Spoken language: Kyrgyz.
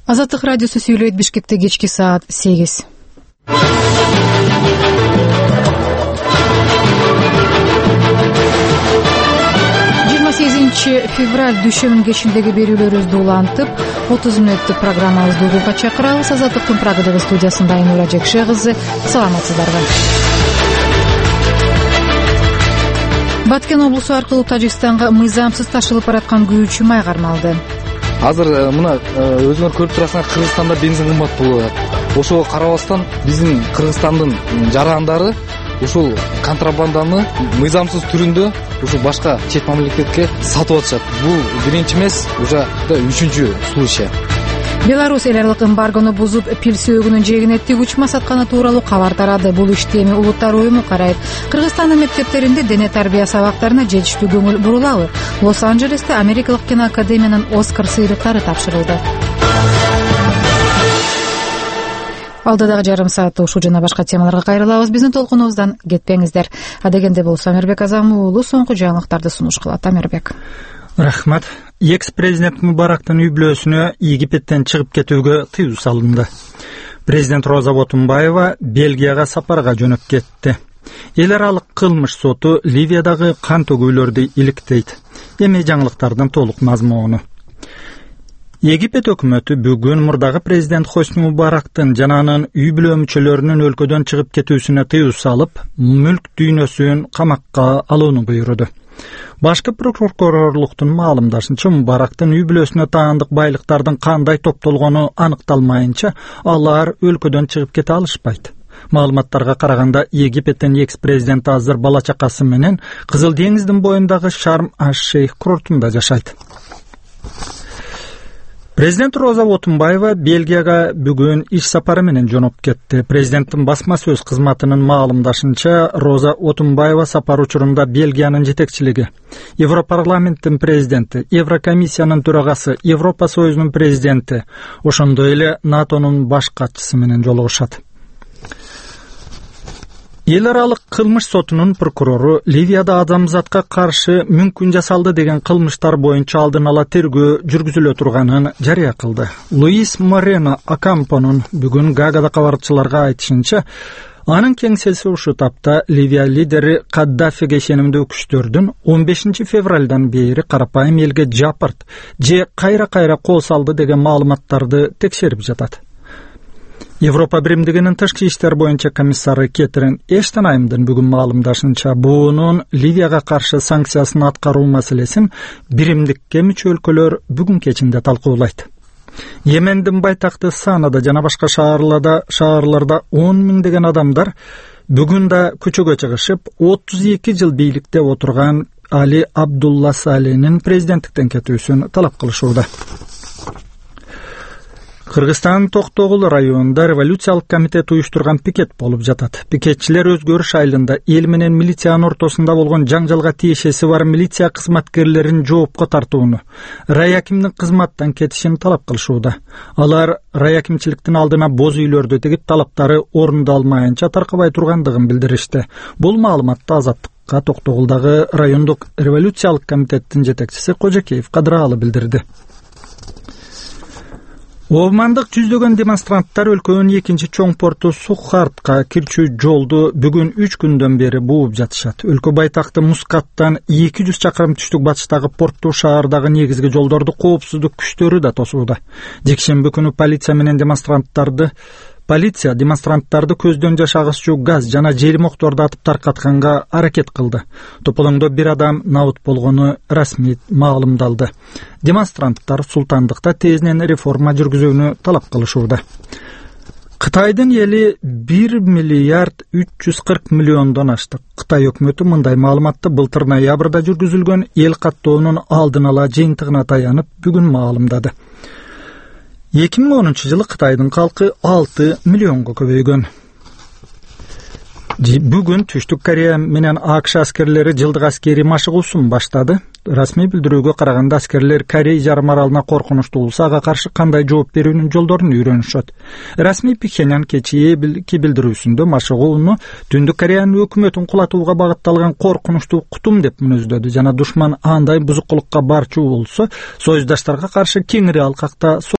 Азаттык радиосу сүйлөйт. Бишкекте кечки саат 8. 28 февраль дүйшөмүн кечиндеги берүүлөрүбүздү улантып, 30 мүнөттүк программабызды угууга чакырабыз. Азаттыктын Прагадагы студиясында Айнура Жекше кызы. Саламатсыздарбы. Баткен облусу аркылуу Тажикстанга мыйзамсыз ташылып бараткан күйүүчү май кармалды. Азыр мына өзүңөр көрүп турасыңар, Кыргызстанда бензин кымбат болуп атат. Ошого карабастан биздин Кыргызстандын жарандары ушул контрабанданы мыйзамсыз түрүндө ушул башка чет мамлекетке сатып атышат. Бул биринчи эмес, уже 3-чү случай. Беларусь эл аралык эмбаргону бузуп, пил сөөгүнүн жээгине тигүүчмө сатканы тууралуу кабар тарады. Бул ишти эми Улуттар уюму карайт. Кыргызстандын мектептеринде дене тарбия сабактарына жетиштүү көңүл бурулабы? Лос-Анджелесте Америкалык киноакадемиянын Оскар сыйлыктары тапшырылды. Алдыдагы жарым саатта ушул жана башка темаларга кайрылабыз. Биздин толкунубуздан кетпеңиздер. Адегенде болсо Амирбек Азам уулу соңку жаңылыктарды сунуш кылат. Амирбек. Рахмат. Экс-президент Мубарактын үй бүлөсүнө Египеттен чыгып кетүүгө тыюу салынды. Президент Роза Отунбаева Бельгияга сапарга жөнөп кетти. Эл аралык кылмыш соту Ливиядагы кан төгүүлөрдү иликтейт. Эми жаңылыктардын толук мазмуну. Египет өкмөтү бүгүн мурдагы президент Хосни Мубарактын жана анын үй бүлө мүчөлөрүнүн өлкөдөн чыгып кетүүсүнө тыюу салып, мүлк дүйнөсүн камакка алууну буйруду. Башкы прокурорлуктун маалымдашынча, Мубарактын үй бүлөсүнө таандык байлыктардын кандай топтолгону аныкталмайынча, алар өлкөдөн чыгып кете алышпайт. Маалыматтарга караганда, Египеттин экс-президенти азыр бала чакасы менен Кызыл деңиздин боюндагы Шарм-аш-Шейх курортунда жашайт. Президент Роза Отунбаева Бельгияга бүгүн иш сапары менен жөнөп кетти. Президенттин басма сөз кызматынын маалымдашынча, Роза Отунбаева сапар учурунда Бельгиянын жетекчилиги, Европарламенттин президенти, Еврокомиссиянын төрагасы, Европа Союзунун президенти, ошондой эле НАТОнун баш катчысы менен жолугушат. Эл аралык кылмыш сотунун прокурору Ливияда адамзатка каршы мүмкүн жасалды деген кылмыштар боюнча алдын ала тергөө жүргүзүлө турганын жарыя кылды. Луис Морено Акампонун бүгүн Гаагада кабарчыларга айтышынча, анын кеңсеси ушул тапта Ливия лидери Каддафиге ишенимдүү күчтөрдүн 15 февралдан бери карапайым элге жапырт же кайра-кайра кол салды деген маалыматтарды текшерип жатат. Европа биримдигинин тышкы иштер боюнча комиссары Кетрин Эштенаймдын бүгүн маалымдашынча, буунун Ливияга каршы санкциясын аткаруу маселесин биримдикке мүчө өлкөлөр бүгүн кечинде талкуулайт. Йемендин байтакты Санада жана башка шаарларда 10 миңдеген адамдар бүгүн да көчөгө чыгышып, 32 жыл бийликте отурган Али Абдулла Саленин президенттиктен кетүүсүн талап кылышууда. Кыргызстан Токтогул районунда революциялык комитет уюштурган пикет болуп жатат. Пикетчилер өзгөрүш айылында эл менен милициянын ортосунда болгон жаңжалга тиешеси бар милиция кызматкерлерин жоопко тартууну, райакимдин кызматтан кетишин талап кылышууда. Алар райакимчиликтин алдына боз үйлөрдү тигип, талаптары орундалмайынча таркабай тургандыгын билдиришти. Бул маалыматты Азаттыкка Токтогулдагы райондук революциялык комитеттин жетекчиси Кожакеев Кадыралы билдирди. Омандык жүздөгөн демонстранттар өлкөнүн экинчи чоң порту Сухартка кирчүү жолду бүгүн 3 күндөн бери бууп жатышат. Өлкө байтакты Мускаттан 200 чакырым түштүк батыштагы порту шаардагы негизги жолдорду коопсуздук күчтөрү да тосууда. Жекшемби күнү Полиция демонстранттарды көздөн жаш агысчу газ жана желимокторду атып таркатканга аракет кылды. Тополоңдо бир адам набыт болгону расмий маалымдалды. Демонстранттар султандыкта тезинен реформа жүргүзүүнү талап кылышууда. Кытайдын эли 1 миллиард 340 миллиондон ашты. Кытай өкмөтү мындай маалыматты былтыр ноябрда жүргүзүлгөн эл каттоонун алдын ала жыйынтыгына таянып бүгүн маалымдады. 2010 жылы Кытайдын калкы 6 миллионго көбөйгөн. Бүгүн Түштүк Корея менен АКШ аскерлери жылдык аскери машыгуусун баштады. Расмий билдирүүгө караганда аскерлер Корей жарым аралына коркунучтуу болсо ага каршы кандай жооп берүүнүн жолдорун үйрөнүшөт. Расмий Пхеньян кечээ билдирүүсүндө машыгууну Түндүк Кореянын өкмөтүн кулатууга багытталган коркунучтуу кутум деп мүнөздөдү жана душман андай бузукулукка барчу болсо союздаштарга каршы кеңири алкакта